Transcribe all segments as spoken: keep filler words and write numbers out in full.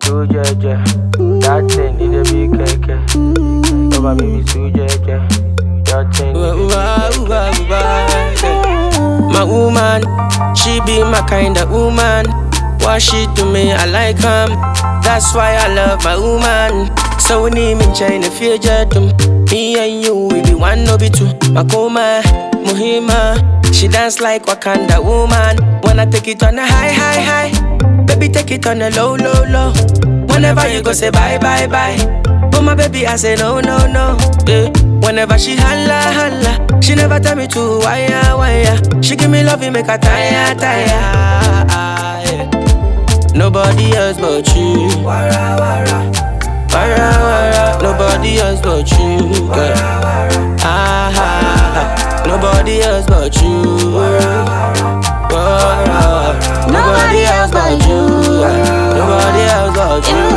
Sujeje, that thing need a big cake. Over baby Sujeje, your thing need a big. My woman, she be my kind of woman. What she do me, I like him. That's why I love my woman. So we need me in the future. Me and you, we be one, no be two. Makoma, Muhima, she dance like Wakanda woman. Wanna take it on a high, high, high. Baby, take it on a low, low, low. Whenever you go say bye, bye, bye. But my baby, I say no, no, no. Yeah. Whenever she holla, holla, she never tell me to wire, wire. She give me love, you make her tire, tire. Yeah. Nobody else but you. Wara, wara. Wara, wara. Nobody else but you. Girl. Ah, ah, ah. Nobody else but you. Wara, wara. Nobody else but you. Nobody else but you.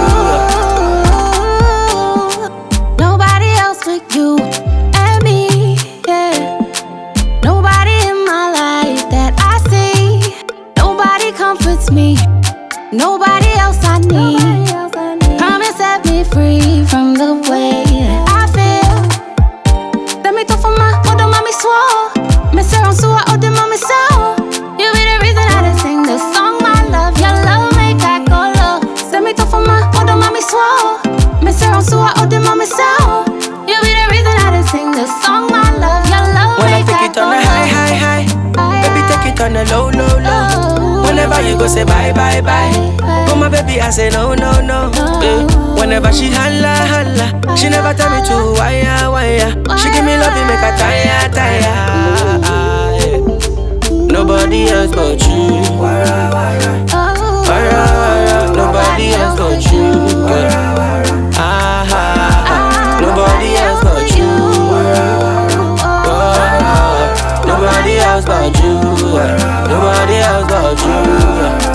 Nobody else but you and me, yeah. Nobody in my life that I see. Nobody comforts me. Nobody else I need. Come and set me free from the way I feel. Let me talk for my other mommy swore. Me say on so I other mommy so. You be the reason I just sing this song. My love, your love make I go low. Let me talk for my other mommy swore. Me say on so I other mommy so. You be the reason I just sing this song. My love, your love when make I take it on a high, high, high. Baby, take it on a low, low, low. Whenever you go say bye, bye, bye. But my baby, I say no, no, no. Yeah. Whenever she holla, holla, she never tell me to wire, wire. She give me love, you make her tire, tire. Yeah. Nobody else but you. Wara, wara. Wara, wara. Nobody else but you. Yeah. Ah, ah, ah. Nobody else but you. Wara, wara. Nobody else but you. Nobody else but you.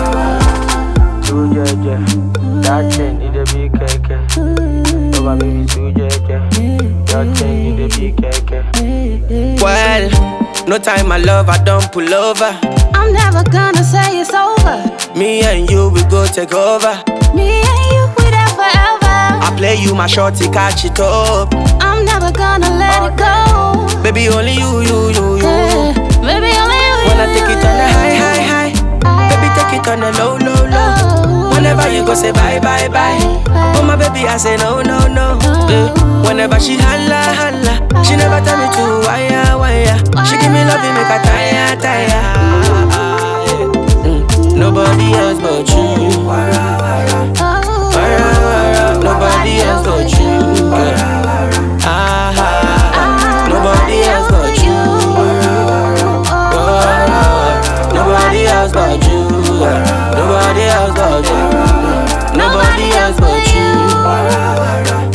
Sujeje, that thing need a big cake. Over baby Sujeje, your thing need a big cake. Well, no time my love, I don't pull over. I'm never gonna say it's over. Me and you, we go take over. Me and you, we there forever. I play you my shorty, catch it up. I'm never gonna let it go. Baby, only you, you, you, you. Yeah, baby, only you. When I take it on a high, high, high. Baby, take it on a low, low, low. Whenever you go say bye, bye, bye. But my baby, I say no, no, no. Yeah. Whenever she holla, holla, she never tell me to wire, wire. She give me love, you make her tire, tire. Yeah. Mm. Nobody else but you. Wara, wara. Wara, wara. Nobody else but you. Yeah. Ah, ah, ah. Nobody else but you. Nobody else but you. Nobody else but you. Nobody else but you.